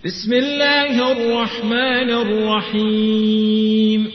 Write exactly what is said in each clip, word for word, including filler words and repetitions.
بسم الله الرحمن الرحيم.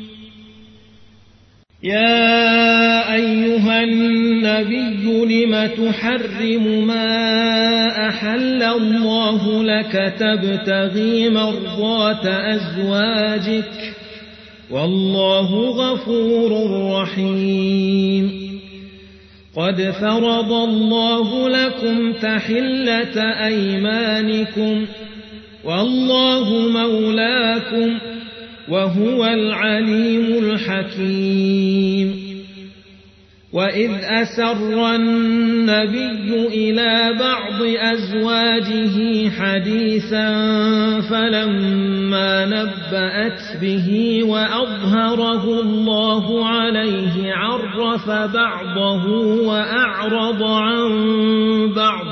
يا أيها النبي لم تحرم ما أحل الله لك تبتغي مرضات أزواجك والله غفور رحيم. قد فرض الله لكم تحلة أيمانكم والله مولاكم وهو العليم الحكيم. وإذ أسر النبي إلى بعض أزواجه حديثا فلما نبأت به وأظهره الله عليه عرف بعضه وأعرض عن بعض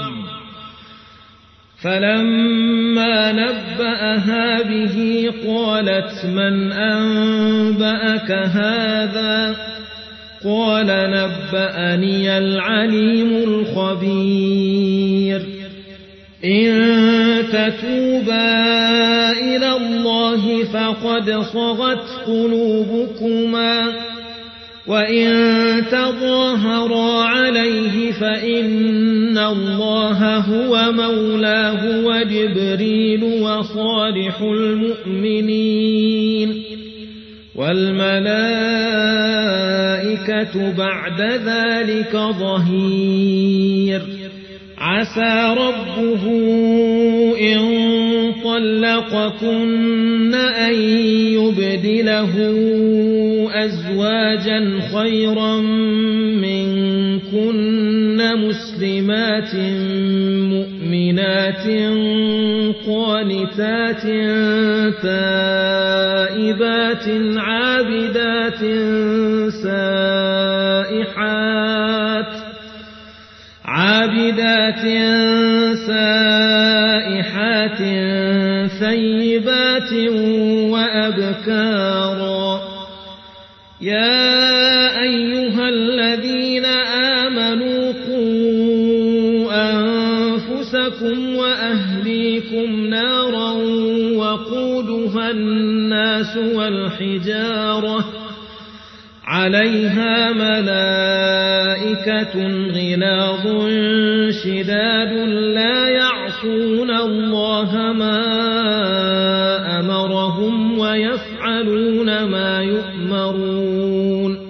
فلما نبأها به قالت من أنبأك هذا قال نبأني العليم الخبير. إن تتوبا إلى الله فقد صغت قلوبكما وإن تظاهرا عليه فإن الله هو مولاه وجبريل وصالح المؤمنين والملائكة بعد ذلك ظهير. عسى ربه إن طلقكن أن يبدله أزواجا خيرا منكن مسلمات مؤمنات قانتات تائبات عابدات سائحات عابدات سائحات ثيبات وأبكارا. يا أيها الذين آمنوا قوا أنفسكم وأهليكم نارا وقودها الناس والحجارة عليها ملائكة غلاظ شداد لا يعصون الله ما أمرهم ويفعلون ما يؤمرون.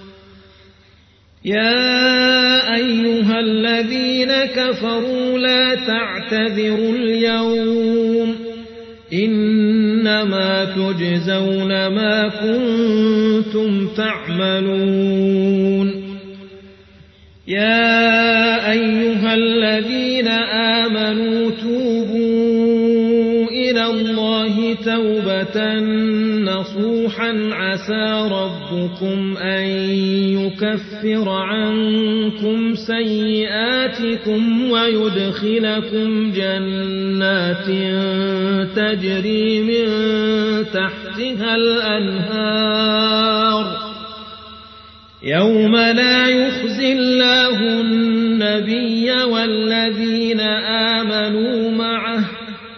يا أيها الذين كفروا لا تعتذروا اليوم إنما تجزون ما كنتم تعملون. يا أيها الذين آمنوا توبوا إلى الله توبة نصوحا عسى ربكم أن يكفر عنكم سيئاتكم ويدخلكم جنات تجري من تحتها الأنهار يوم لا يخزي الله النبي والذين آمنوا معه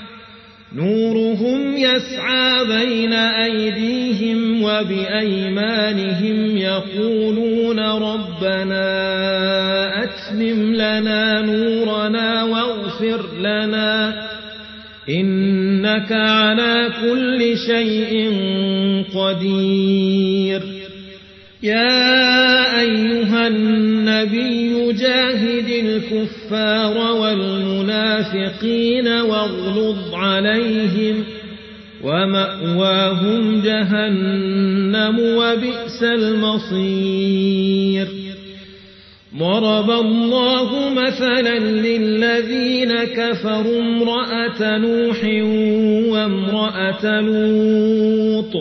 نورهم يسعى بين أيديهم وبأيمانهم يقولون ربنا أتمم لنا نورنا واغفر لنا إنك على كل شيء قدير. يا أيها النبي جاهد الكفار والمنافقين واغلظ عليهم ومأواهم جهنم وبئس المصير. ضرب الله مثلا للذين كفروا امرأة نوح وامرأة لوط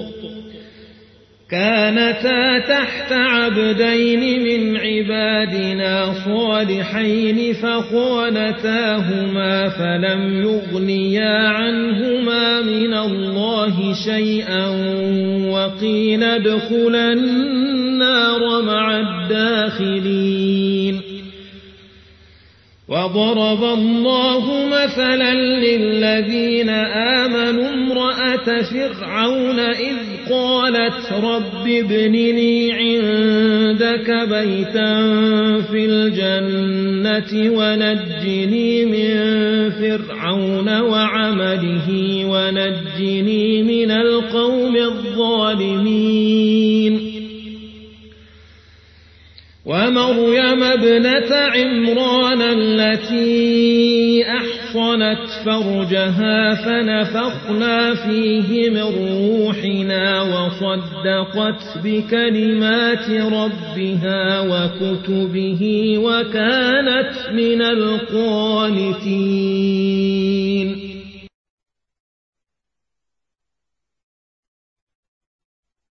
كانتا تحت عبدين من عبادنا صالحين فخانتاهما فلم يغنيا عنهما من الله شيئا وقيل ادخلا النار مع الداخلين. وضرب الله مثلا للذين آمنوا امرأة فرعون إذ قالت رب ابن لي عندك بيتا في الجنة ونجني من فرعون وعمله ونجني من القوم الظالمين ومريم ابنة عمران التي أحصنت فرجها فنفخنا فيه من روحنا وصدقت بكلمات ربها وكتبه وكانت من القانتين